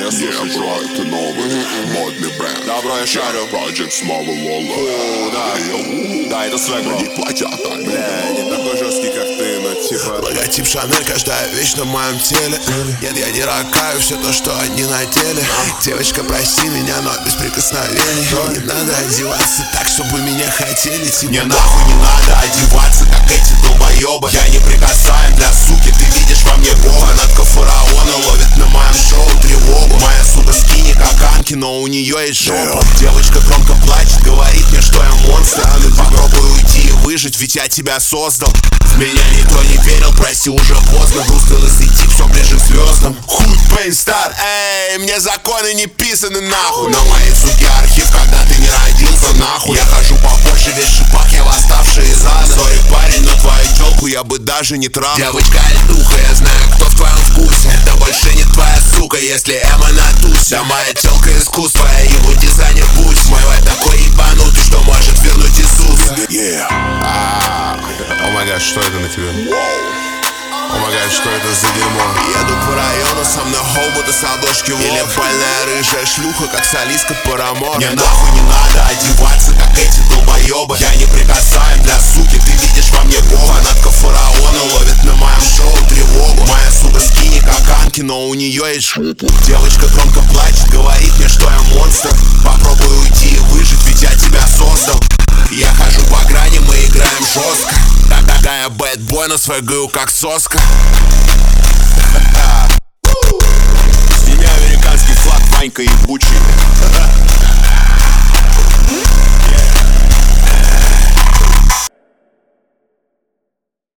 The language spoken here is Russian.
я слушаю, бро, это новый модный бренд. Да, бро, я шарю. Project Small Lola. О, да. Да, это свек, бро. Не платят, Бля, не такой жесткий, как ты, но типа... Логотип Шанель, каждая вещь на моем теле. Нет, я не ракаю все то, что они надели. Девочка, прости меня, но без прикосновений. Не надо одеваться так, чтобы меня хотели. Мне нахуй не надо одеваться, как эти долбоебы. Я не прикасаем для суки, ты видишь во мне бога. Фанатка фараона ловит на моем шоу тревогу. Моя сука скини как Анки, но у нее есть жопа. Девочка громко плачет, говорит мне, что я монстр. Попробуй уйти и выжить, ведь я тебя создал. В меня никто не верил, прости, уже поздно. Грустный лысый тип, все ближе к звездам. Хуй Пейнстар, эй, мне законы не писаны нахуй. На моей суке архив, когда ты не родился нахуй. Я хожу по Польше, весь шипак, я восставший из ада. Сори, парень, но твою телку я бы даже не трахал. Девочка альтуха, я знаю, кто в твоем вкусе. Это больше не твоя сука, если Эма надусь. Да моя телка искусство, я его дизайнер пусть. Мой вайб такой ебанутый, что может вернуть Иисус. О май гад, что это на тебе? О май гад, что это за дерьмо? Еду по району, со мной хоу, будто с обложки Волк. Или больная рыжая шлюха, как солистка Парамор. Мне нахуй не надо одеваться, как эти долбоебы. Я не прикасаем для суки, ты видишь во мне бога. Фанатка фараона ловит на моем шоу тревогу. Моя сука скини как Анки, но у нее есть жопа. Девочка громко плачет, говорит мне, что я монстр. Попробуй уйти и выжить, ведь я тебя создал. Я хожу по грани, мы играем жестко. Да, я бэтбой, но свэгаю как соска. Сними американский флаг, Ванька ебучий.